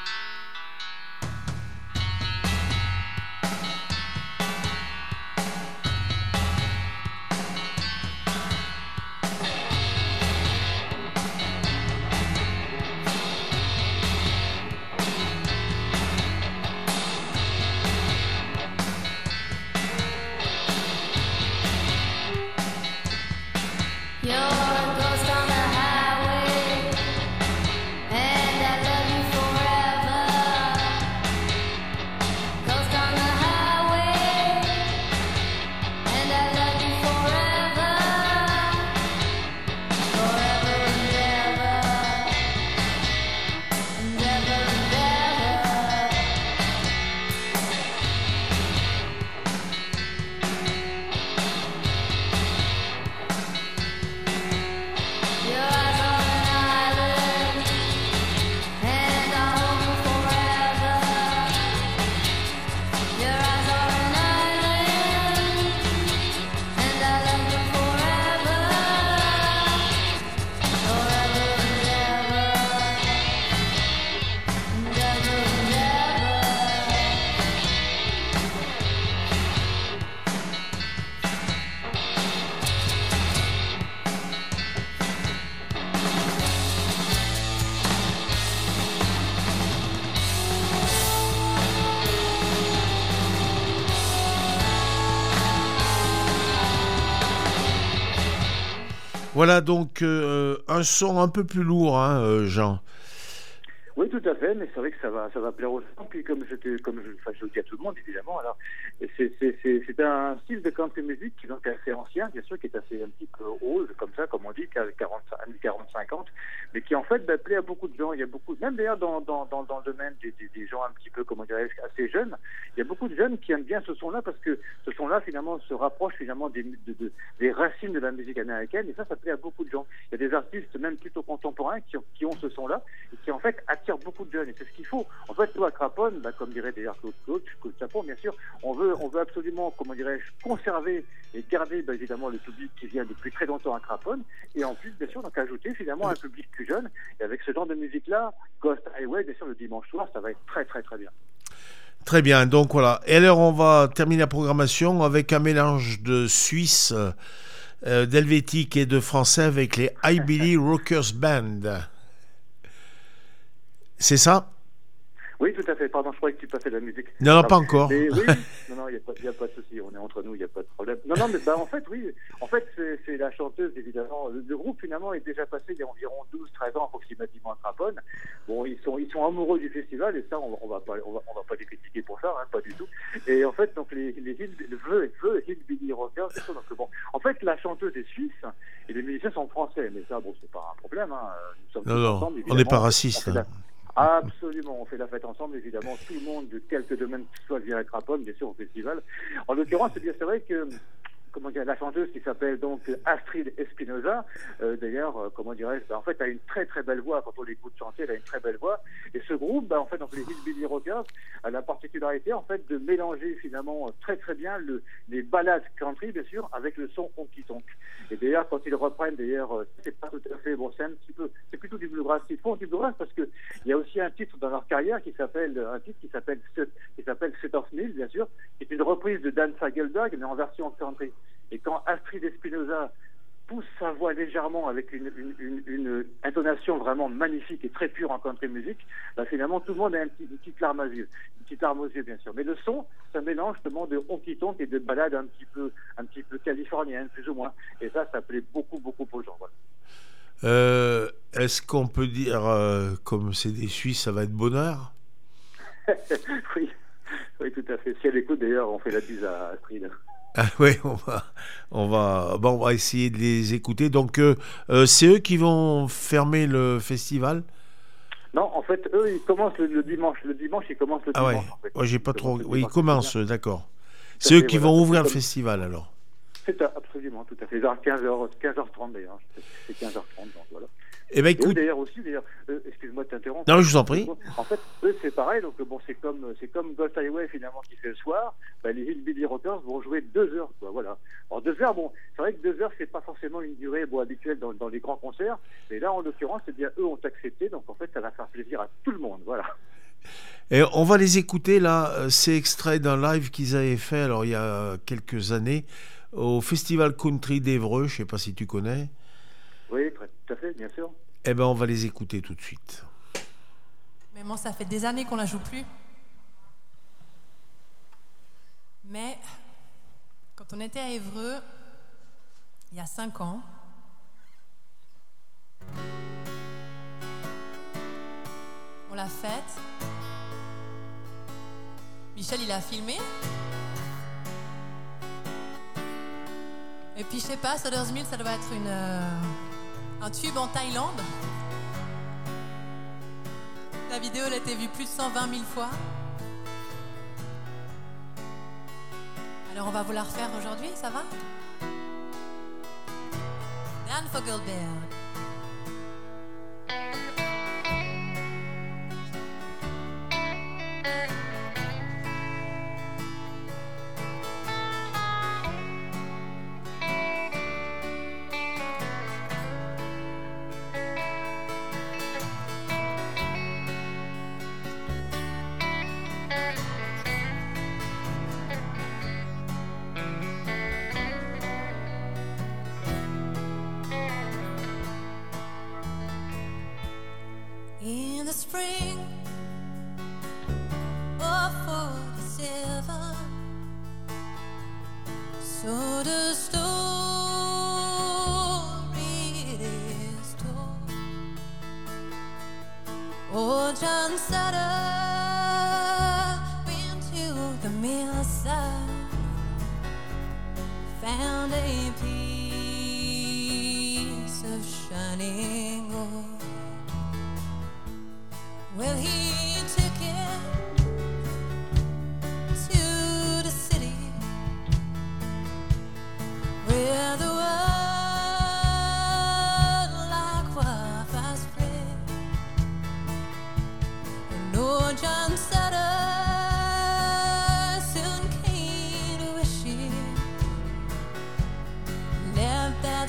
You're a ghost on the highway, and I love you forever. Voilà donc euh, un son un peu plus lourd, hein, euh, Jean. Oui, tout à fait, mais c'est vrai que ça va, ça va plaire aux gens. Puis comme je, te- comme je, enfin, je le dis à tout le monde, évidemment. Alors, c'est, c'est, c'est, c'est un style de country music qui est donc assez ancien, bien sûr, qui est assez un petit peu old, comme ça, comme on dit, quarante, quarante, cinquante, mais qui en fait bah, plaît à beaucoup de gens. Il y a beaucoup, même d'ailleurs dans, dans, dans, dans le domaine des, des, des gens un petit peu, comment dirais-je, assez jeunes, il y a beaucoup de jeunes qui aiment bien ce son-là parce que ce son-là finalement se rapproche finalement des, de, de, des racines de la musique américaine, et ça, ça plaît à beaucoup de gens. Il y a des artistes même plutôt contemporains qui ont, qui ont ce son-là et qui en fait attirent beaucoup de jeunes, et c'est ce qu'il faut. En fait, nous à Craponne, bah, comme dirait d'ailleurs Claude Claude, Claude Chapon, bien sûr, on veut, on veut absolument, comment dirais-je, conserver et garder bah, évidemment le public qui vient depuis très longtemps à Craponne, et en plus, bien sûr, donc ajouter finalement un public plus jeune. Et avec ce genre de musique-là, Ghost Highway, bien sûr, le dimanche soir, ça va être très très très bien. Très bien, donc voilà. Et alors on va terminer la programmation avec un mélange de Suisse, euh, d'helvétique et de français avec les Hillbilly Rockers Band. C'est ça? Oui, tout à fait. Pardon, je croyais que tu passais de la musique. Non, non, pas encore. Mais oui, non, non, il n'y a, pas- a pas de souci. On est entre nous, il n'y a pas de problème. Non, non, mais bah, en fait, oui. En fait, c'est c'est la chanteuse, évidemment. Le, le groupe, finalement, est déjà passé il y a environ douze treize ans approximativement à Craponne. Bon, ils sont, ils sont amoureux du festival, et ça, on, on va pas, on va, on va pas les critiquer pour ça, hein, pas du tout. Et en fait, donc, les, les Hill, le vœu, vœu Hillbilly Rockers, c'est ça. Donc, bon, en fait, la chanteuse est suisse, et les musiciens sont français. Mais ça, bon, c'est pas un problème, hein. Nous sommes Non, tous non, ensemble, on évidemment. n'est pas On raciste. fait la- hein. Absolument, on fait la fête ensemble, évidemment, tout le monde de quelques domaines, que ce soit via Craponne, bien sûr, au festival. En l'occurrence, c'est bien c'est vrai que, comment dire, la chanteuse qui s'appelle donc Astrid Espinosa, euh, d'ailleurs, euh, comment dirais-je, bah, en fait, a une très très belle voix. Quand on l'écoute chanter, elle a une très belle voix. Et ce groupe, bah, en fait, donc les Hillbilly Rockers, a la particularité, en fait, de mélanger finalement très très bien le, les ballades country, bien sûr, avec le son honky tonk. Et d'ailleurs, quand ils reprennent, d'ailleurs, euh, c'est pas tout à fait, bon, c'est un petit peu, c'est plutôt du bluegrass. Ils font du bluegrass parce que il y a aussi un titre dans leur carrière qui s'appelle, un titre qui s'appelle, Set- qui s'appelle Set of Mill, bien sûr, qui est une reprise de Dan Sagelberg, mais en version country. Et quand Astrid Espinosa pousse sa voix légèrement avec une, une, une, une intonation vraiment magnifique et très pure en country music, bah finalement tout le monde a un petit, une petite larme aux yeux, une petite larme aux yeux bien sûr. Mais le son, c'est un mélange justement de honky tonk et de ballades un petit peu, un petit peu californiennes plus ou moins. Et ça, ça plaît beaucoup, beaucoup aux gens. Voilà. Euh, est-ce qu'on peut dire, euh, comme c'est des Suisses, ça va être bonheur? oui, oui, tout à fait. Si elle écoute d'ailleurs, on fait la bise à Astrid. Ah oui, on va, on va, bon, on va essayer de les écouter. Donc, euh, euh, c'est eux qui vont fermer le festival? Non, en fait, eux, ils commencent le, le dimanche. Le dimanche, ils commencent le Ah ouais, dimanche. En fait. ouais, j'ai pas Ils trop. commencent le Oui, ils dimanche, commencent, c'est bien. d'accord. Tout à C'est eux fait, qui voilà. vont ouvrir le Comme- festival alors. C'est ça, absolument, tout à fait. Vers quinze heures, quinze heures trente d'ailleurs. C'est quinze heures trente, donc voilà. Eh ben Et eux, écoute, d'ailleurs aussi, d'ailleurs, eux, excuse-moi de t'interrompre. non, je vous en prie. En fait, eux, c'est pareil. Donc bon, c'est comme c'est comme Ghost Highway finalement qui fait le soir. Bah, les Hillbilly Rockers vont jouer deux heures, quoi. Voilà. Alors deux heures, bon, c'est vrai que deux heures, c'est pas forcément une durée bon, habituelle dans, dans les grands concerts. Mais là, en l'occurrence, c'est bien eux ont accepté. Donc en fait, ça va faire plaisir à tout le monde. Voilà. Et on va les écouter là. euh, C'est extrait d'un live qu'ils avaient fait alors il y a quelques années au Festival Country d'Évreux. Je sais pas si tu connais. Oui, très, tout à fait, bien sûr. Eh ben, on va les écouter tout de suite. Mais bon, ça fait des années qu'on la joue plus. Mais quand on était à Évreux, il y a cinq ans, on l'a faite. Michel, il a filmé. Et puis, je sais pas, Sodder's Mill, ça doit être une, euh, un tube en Thaïlande. La vidéo, elle a été vue plus de cent vingt mille fois. Alors, on va vous la refaire aujourd'hui, ça va? Dan Fogelberg. In the spring of forty-seven, so the story setter, been to the mirror side, found a piece of shining gold. Well, he took it to the city where the world like wildfire spread. And old John Sutter soon came to wish he left that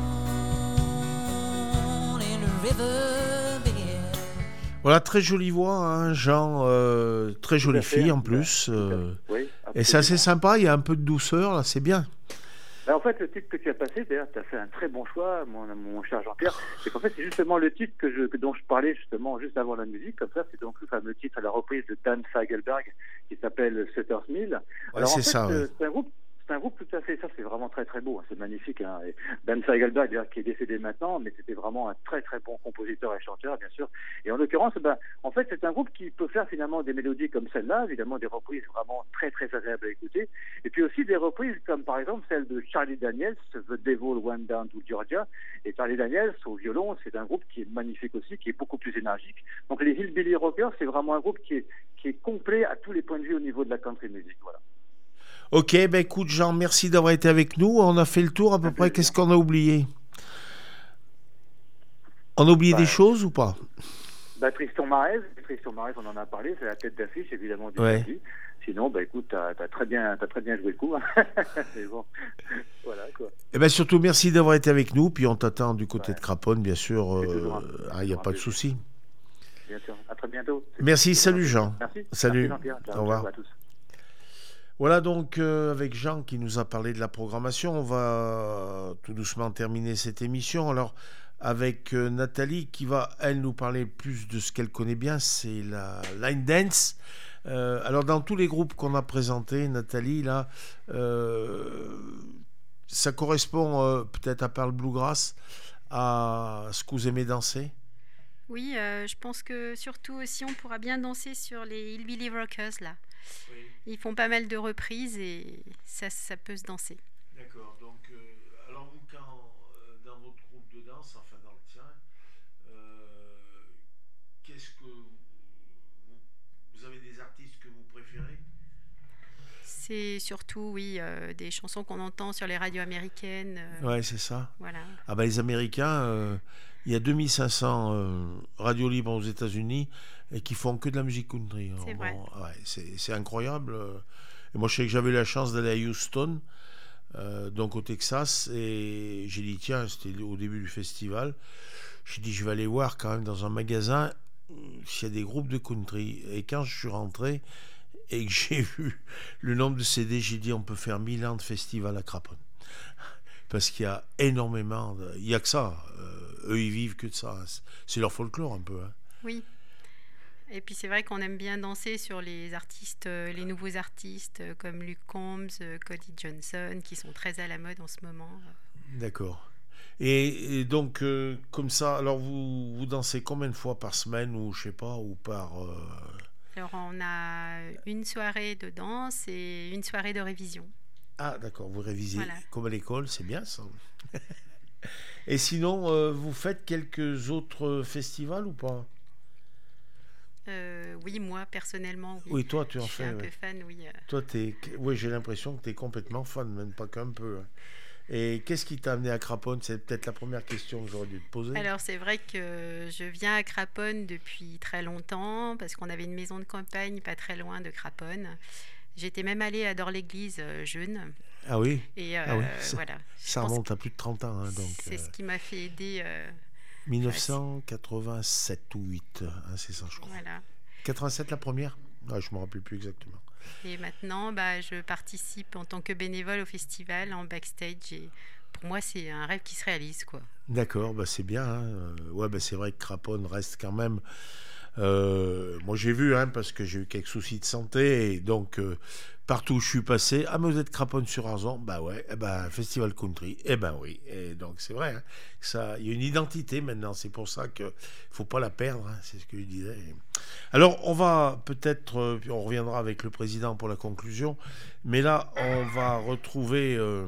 stone in the river. Voilà, très jolie voix, hein, Jean, euh, très jolie à fait, fille en tout à- plus. tout à- euh, oui, et c'est assez absolument. sympa, il y a un peu de douceur, là, c'est bien. Ben, en fait, le titre que tu as passé, d'ailleurs, tu as fait un très bon choix, mon, mon cher Jean-Pierre. C'est qu'en fait, c'est justement le titre que je, que- dont je parlais justement juste avant la musique. Comme ça, c'est donc le fameux titre à la reprise de Dan Fagelberg qui s'appelle Sutter's Mill. Ouais, Alors, en c'est fait, ça, euh, ouais. c'est un groupe. C'est un groupe tout à fait, ça c'est vraiment très très beau, hein, c'est magnifique. Hein. Et Dan Fagelberg, d'ailleurs, qui est décédé maintenant, mais c'était vraiment un très très bon compositeur et chanteur, bien sûr. Et en l'occurrence, ben, en fait, c'est un groupe qui peut faire finalement des mélodies comme celle-là, évidemment des reprises vraiment très très agréables à écouter, et puis aussi des reprises comme par exemple celle de Charlie Daniels, The Devil Went Down to Georgia. Et Charlie Daniels au violon, c'est un groupe qui est magnifique aussi, qui est beaucoup plus énergique. Donc les Hillbilly Rockers, c'est vraiment un groupe qui est qui est complet à tous les points de vue au niveau de la country music. Voilà. Ok, ben écoute Jean, merci d'avoir été avec nous. On a fait le tour à peu Un près. plaisir. Qu'est-ce qu'on a oublié? On a oublié Bah, des choses ou pas? Bah, Tristan Marez, Tristan Marez, on en a parlé, c'est la tête d'affiche évidemment du Ouais. parti. Sinon, bah écoute, t'as as très bien, t'as très bien joué le coup. Hein. C'est bon, voilà quoi. Eh ben surtout merci d'avoir été avec nous. Puis on t'attend du côté Ouais. de Craponne, bien sûr. C'est toujours un- euh, ah, il n'y a toujours un pas de plaisir. souci. Bien sûr. À très bientôt. C'est- Merci, c'est salut gentil. Jean. Merci. Salut. Merci Jean-Pierre. Ciao, Au revoir. ciao à tous. Voilà donc euh, avec Jean qui nous a parlé de la programmation, on va tout doucement terminer cette émission. Alors avec euh, Nathalie qui va elle nous parler plus de ce qu'elle connaît bien, c'est la line dance. Euh, alors dans tous les groupes qu'on a présentés, Nathalie là, euh, ça correspond euh, peut-être à part le bluegrass à ce que vous aimez danser. Oui, euh, je pense que surtout aussi on pourra bien danser sur les Hillbilly Rockers là. Ils font pas mal de reprises et ça, ça peut se danser. D'accord. Donc, euh, alors vous, quand euh, dans votre groupe de danse, enfin dans le tien, euh, qu'est-ce que vous, vous avez des artistes que vous préférez? C'est surtout, oui, euh, des chansons qu'on entend sur les radios américaines. euh, Ouais, c'est ça. Voilà. Ah bah les Américains, euh, il y a deux mille cinq cents euh, radios libres aux États-Unis et qui font que de la musique country. C'est Alors, vrai. bon, ouais, c'est, c'est incroyable. Et moi, je sais que j'avais la chance d'aller à Houston, euh, donc au Texas, et j'ai dit tiens, c'était au début du festival. J'ai dit je vais aller voir quand même dans un magasin euh, s'il y a des groupes de country. Et quand je suis rentré et que j'ai vu le nombre de C D, j'ai dit on peut faire mille ans de festival à Craponne. Parce qu'il y a énormément, de... il n'y a que ça. Euh, eux, ils vivent que de ça. C'est leur folklore un peu. Hein. Oui. Et puis c'est vrai qu'on aime bien danser sur les artistes, euh, les nouveaux artistes euh, comme Luke Combs, euh, Cody Johnson, qui sont très à la mode en ce moment. D'accord. Et, et donc, euh, comme ça, alors vous, vous dansez combien de fois par semaine ou je sais pas, ou par... euh, Alors on a une soirée de danse et une soirée de révision. Ah, d'accord, vous révisez Voilà. comme à l'école, c'est bien ça. Et sinon, euh, vous faites quelques autres festivals ou pas? Euh, oui, moi personnellement, oui. Oui, toi, tu en Je suis fais. un ouais. peu fan, oui. euh. Toi, t'es... Oui, j'ai l'impression que tu es complètement fan, même pas qu'un peu. hein. Et qu'est-ce qui t'a amené à Craponne? C'est peut-être la première question que j'aurais dû te poser. Alors c'est vrai que je viens à Craponne depuis très longtemps parce qu'on avait une maison de campagne pas très loin de Craponne. J'étais même allée à Dor-l'Église euh, jeune. Ah oui, Et euh, Ah oui, ça- voilà. Je ça pense remonte à plus de trente ans. hein, que donc, c'est euh, ce qui m'a fait aider. euh, mille neuf cent quatre-vingt-sept ou huit, hein, c'est ça, je crois. voilà. quatre-vingt-sept la première? ah, Je ne me rappelle plus exactement. Et maintenant, bah, je participe en tant que bénévole au festival en backstage. Et pour moi, c'est un rêve qui se réalise, quoi. D'accord, bah c'est bien. hein. Euh, Ouais, bah c'est vrai que Craponne reste quand même. euh, moi, j'ai vu, hein, parce que j'ai eu quelques soucis de santé, et donc euh, partout où je suis passé, ah mais vous êtes Craponne-sur-Arzon, bah ouais, eh ben Festival Country, eh ben oui, et donc c'est vrai, hein, ça, il y a une identité maintenant, c'est pour ça que faut pas la perdre, hein, c'est ce que je disais. Alors on va peut-être, euh, on reviendra avec le président pour la conclusion, mais là on va retrouver euh,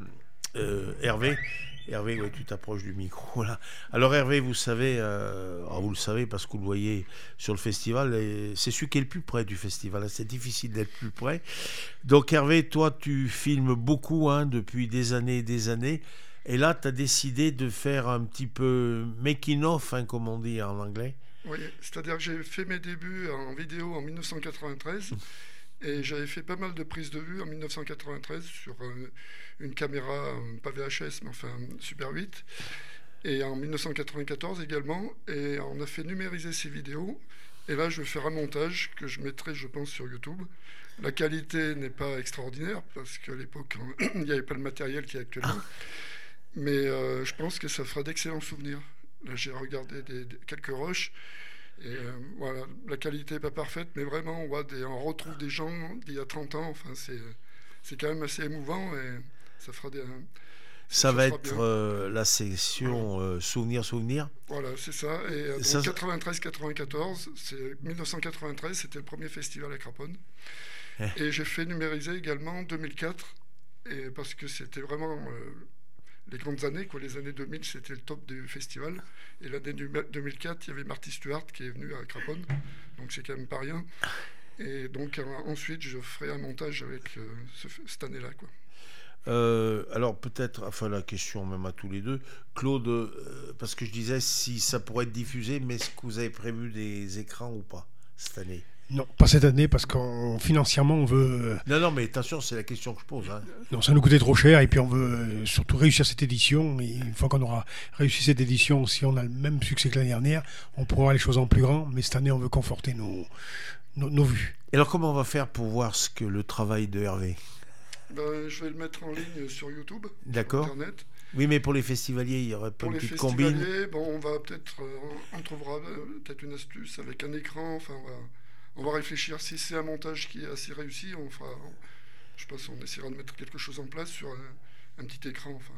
euh, Hervé. Hervé, ouais, tu t'approches du micro là. Alors Hervé, vous savez, euh, alors vous le savez parce que vous le voyez sur le festival, et c'est celui qui est le plus près du festival. C'est difficile d'être plus près. Donc Hervé, toi, tu filmes beaucoup hein, depuis des années et des années. Et là, tu as décidé de faire un petit peu making of, hein, comme on dit en anglais. Oui, c'est-à-dire que j'ai fait mes débuts en vidéo en dix-neuf cent quatre-vingt-treize. Et j'avais fait pas mal de prises de vue en dix-neuf cent quatre-vingt-treize sur euh, une caméra, euh, pas V H S, mais enfin Super huit. Et en dix-neuf cent quatre-vingt-quatorze également. Et on a fait numériser ces vidéos. Et là, je vais faire un montage que je mettrai, je pense, sur YouTube. La qualité n'est pas extraordinaire, parce qu'à l'époque, il n'y avait pas le matériel qu'il y a actuellement. Mais euh, je pense que ça fera d'excellents souvenirs. Là, j'ai regardé des, des, quelques rushs. Et euh, voilà, la qualité n'est pas parfaite, mais vraiment, on, voit des, on retrouve des gens d'il y a trente ans. Enfin, c'est, c'est quand même assez émouvant et ça fera des. Ça, ça va être euh, la section euh, Souvenir, Souvenir. Voilà, c'est ça. Et euh, donc, ça... quatre-vingt-treize quatre-vingt-quatorze, c'est dix-neuf cent quatre-vingt-treize, c'était le premier festival à Craponne. Eh. Et j'ai fait numériser également deux mille quatre, et parce que c'était vraiment. Euh, les grandes années, quoi. Les années deux mille, c'était le top du festival. Et l'année deux mille quatre, il y avait Marty Stewart qui est venu à Craponne. Donc c'est quand même pas rien. Et donc euh, ensuite, je ferai un montage avec euh, ce, cette année-là, quoi. Euh, alors peut-être, enfin la question même à tous les deux, Claude, euh, parce que je disais si ça pourrait être diffusé, mais est-ce que vous avez prévu des écrans ou pas cette année ? Non, pas cette année, parce qu'on financièrement, on veut... Non, non, mais attention, c'est la question que je pose. Hein. Non, ça nous coûtait trop cher, et puis on veut surtout réussir cette édition. Et une fois qu'on aura réussi cette édition, si on a le même succès que l'année dernière, on pourra voir les choses en plus grand, mais cette année, on veut conforter nos, nos, nos vues. Et alors, comment on va faire pour voir ce que le travail de Hervé ? Ben, je vais le mettre en ligne sur YouTube, D'accord. sur Internet. Oui, mais pour les festivaliers, il y aurait pas pour une petite combine. Pour les festivaliers, bon, on va peut-être... Euh, on trouvera euh, peut-être une astuce avec un écran, enfin, on va... On va réfléchir. Si c'est un montage qui est assez réussi, on fera, je pense qu'on essaiera de mettre quelque chose en place sur un, un petit écran. Enfin,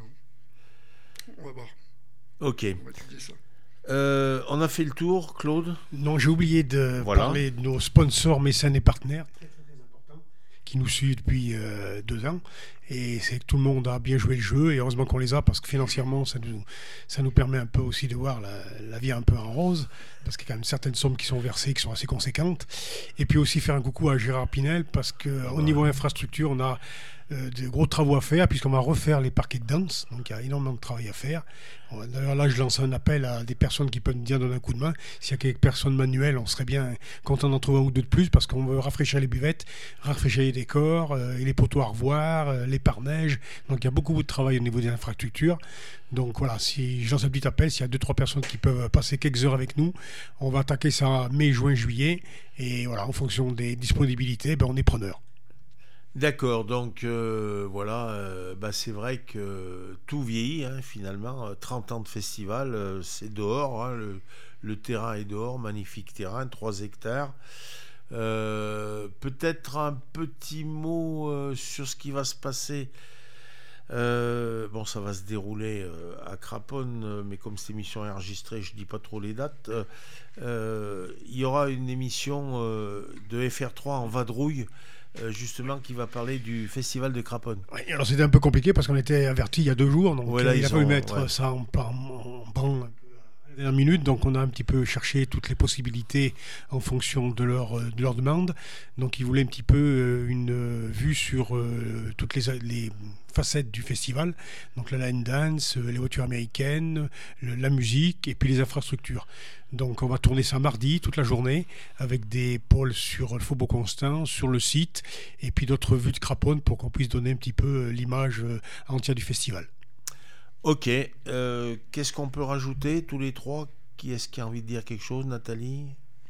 on va voir. Ok. On va étudier ça. Euh, on a fait le tour, Claude ? Non, j'ai oublié de voilà. parler de nos sponsors, mécènes et partenaires, très, très, très importants, qui nous suivent depuis euh, deux ans. Et c'est que tout le monde a bien joué le jeu, et heureusement qu'on les a, parce que financièrement, ça nous, ça nous permet un peu aussi de voir la, la vie un peu en rose, parce qu'il y a quand même certaines sommes qui sont versées, qui sont assez conséquentes. Et puis aussi faire un coucou à Gérard Pinel, parce qu'au niveau infrastructure, on a euh, de gros travaux à faire, puisqu'on va refaire les parquets de danse, donc il y a énormément de travail à faire. D'ailleurs là, je lance un appel à des personnes qui peuvent nous dire donner un coup de main. S'il y a quelques personnes manuelles, on serait bien content d'en trouver un ou deux de plus, parce qu'on veut rafraîchir les buvettes, rafraîchir les décors, euh, et les poteaux à revoir, euh, les pare-neige. Donc il y a beaucoup de travail au niveau des infrastructures. Donc voilà, si je lance un petit appel, s'il y a deux trois personnes qui peuvent passer quelques heures avec nous, on va attaquer ça mai, juin, juillet, et voilà, en fonction des disponibilités, ben, on est preneur. D'accord, donc euh, voilà, euh, bah, c'est vrai que tout vieillit hein, finalement, trente ans de festival, euh, c'est dehors, hein, le, le terrain est dehors, magnifique terrain, trois hectares. Euh, peut-être un petit mot euh, sur ce qui va se passer. Euh, bon, ça va se dérouler euh, à Craponne, euh, mais comme cette émission est enregistrée, je dis pas trop les dates. Euh, euh, il y aura une émission euh, de F R trois en vadrouille, euh, justement, qui va parler du festival de Craponne. Oui, alors c'était un peu compliqué parce qu'on était avertis il y a deux jours, donc ouais, là, il a fallu ont, mettre ouais. ça en plan, en plan à la dernière minute, donc on a un petit peu cherché toutes les possibilités en fonction de leur, de leur demande. Donc ils voulaient un petit peu une vue sur euh, toutes les, les facettes du festival, donc la line dance, les voitures américaines, le, la musique et puis les infrastructures. Donc on va tourner ça mardi toute la journée avec des pôles sur le Faubourg Constant, sur le site et puis d'autres vues de Craponne pour qu'on puisse donner un petit peu l'image entière du festival. Ok, euh, qu'est-ce qu'on peut rajouter tous les trois ? Qui est-ce qui a envie de dire quelque chose, Nathalie ?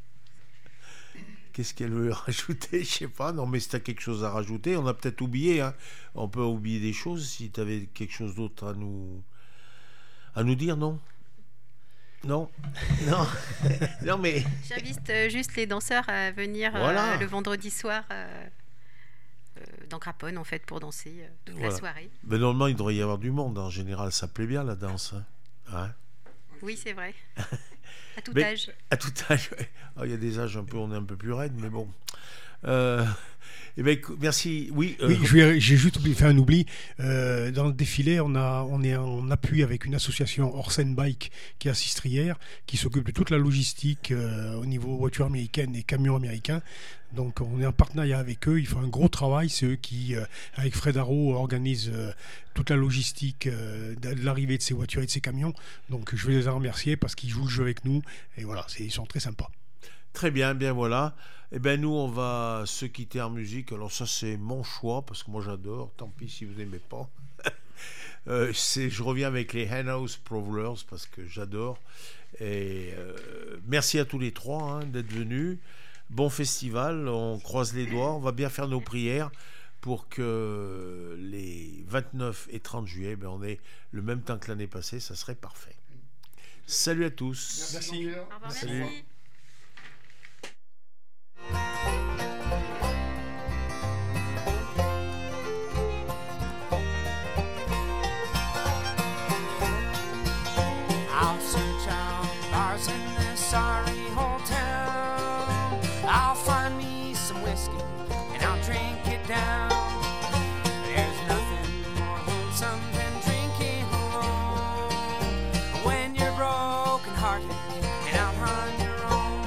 Qu'est-ce qu'elle veut rajouter ? Je sais pas, non mais si tu as quelque chose à rajouter, on a peut-être oublié, hein. On peut oublier des choses, si tu avais quelque chose d'autre à nous, à nous dire, non ? Non, non, non mais... J'invite euh, juste les danseurs à venir voilà. euh, le vendredi soir euh, euh, dans Craponne en fait pour danser euh, toute Voilà. la soirée. Mais normalement, il devrait y avoir du monde. En général, ça plaît bien la danse. Hein. Hein? Oui, c'est vrai. À tout Mais- âge. À À tout âge, ouais. Ah, il y a des âges un peu, on est un peu plus raide, mais bon. Euh, eh ben, écou- merci. Oui, euh, Oui, je vais- j'ai juste oublié, fait un oubli. Euh, dans le défilé, on, a, on est en appui avec une association Orsen Bike qui est à Sistrières, qui s'occupe de toute la logistique euh, au niveau voitures américaines et camions américains. Donc on est en partenariat avec eux. Ils font un gros travail. C'est eux qui, euh, avec Fred Haro, organisent euh, toute la logistique euh, de de l'arrivée de ces voitures et de ces camions. Donc je vais les en remercier parce qu'ils jouent le jeu avec nous. Et voilà, c'est- ils sont très sympas. très bien, bien voilà. Eh ben nous, on va se quitter en musique. Alors ça, c'est mon choix parce que moi j'adore. Tant pis si vous n'aimez pas. Euh, c'est, je reviens avec les Henhouse Prowlers parce que j'adore. Et euh, merci à tous les trois hein, d'être venus. Bon festival. On croise les doigts. On va bien faire nos prières pour que les vingt-neuf et trente juillet, ben, on ait le même temps que l'année passée. Ça serait parfait. Salut à tous. Merci. Jean-Pierre. Au revoir, Salut. merci. I'll search out bars in this sorry whole town. I'll find me some whiskey and I'll drink it down. There's nothing more lonesome than drinking alone when you're broken hearted and out on your own.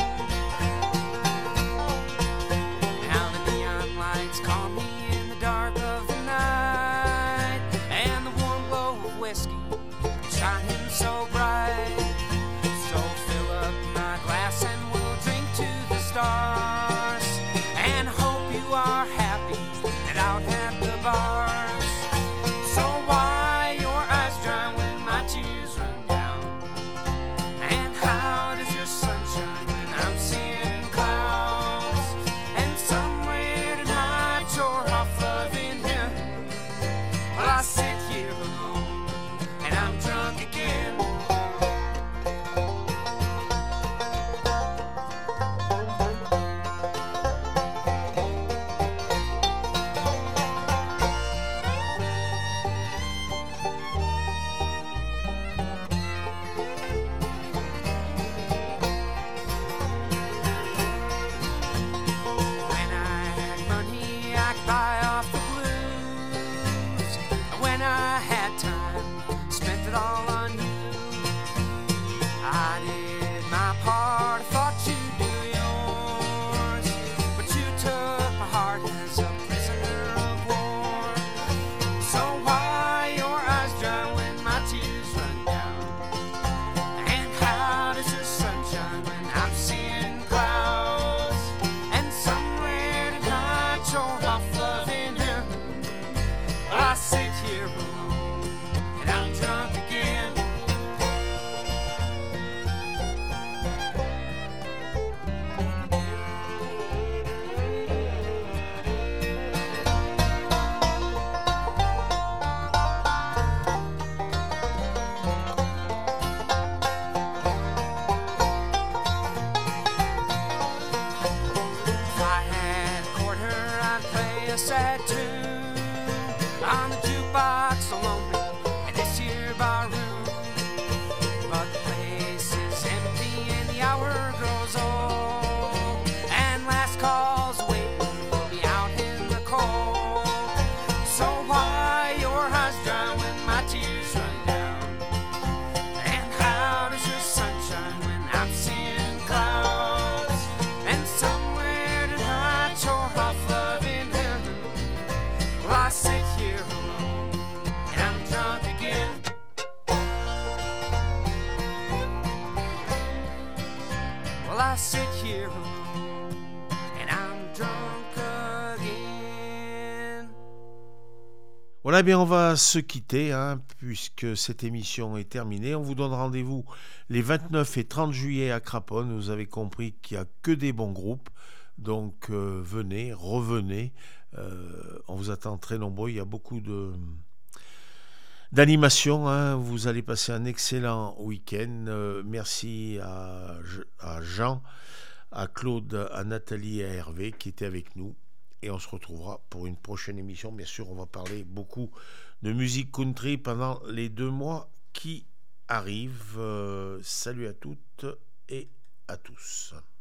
Now the neon lights call me in the dark of the night, and the warm glow of whiskey shining so bright. So fill up my glass and we'll drink to the stars, and hope you are happy and out at the bars. So why your eyes dry when my tears run down? And how does your sun shine when I'm seeing clouds? And somewhere tonight you're off loving him, while I sit here alone and I'm drunk again. When I had money, I could buy off the blues. When I had time, spent it all on you. I did my part, I thought you'd do yours, but you took my heart as a prisoner of war. So why your eyes dry when my tears run down? And how does your sun shine when I'm seeing clouds? And somewhere tonight you're off loving him, while I sit here alone and I'm drunk again. If I had a quarter, I'd play a sad tune on the jukebox alone in this here bar room. But the place is empty and the hour grows old, and last call's waiting for me out in the cold. So why your eyes dry when my tears run down? And how does your sun shine when I'm seeing clouds? And somewhere tonight you're off loving him, while I sit here alone and I'm drunk again. Well, I sit here alone and I'm drunk again. Voilà, eh bien on va se quitter hein, puisque cette émission est terminée. On vous donne rendez-vous les vingt-neuf et trente juillet à Craponne. Vous avez compris qu'il n'y a que des bons groupes. Donc euh, venez, revenez. Euh, on vous attend très nombreux. Il y a beaucoup de d'animations. Hein. Vous allez passer un excellent week-end. Euh, merci à, à Jean, à Claude, à Nathalie et à Hervé qui étaient avec nous. et on se retrouvera pour une prochaine émission. Bien sûr, on va parler beaucoup de musique country pendant les deux mois qui arrivent. Euh, salut à toutes et à tous.